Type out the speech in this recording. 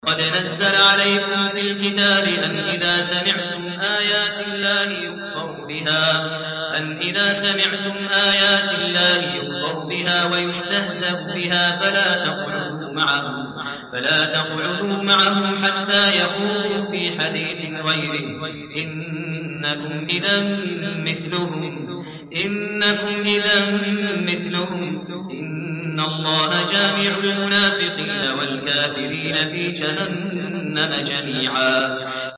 قد نزل عليكم في الكتاب أن إذا سمعتم آيات الله يكفر بها ويستهزأ بها فلا تقعدوا معهم حتى يخوضوا في حديث غيره إنكم إذا مثلهم إن الله جامع المنافقين والكافرين في جهنم جميعا.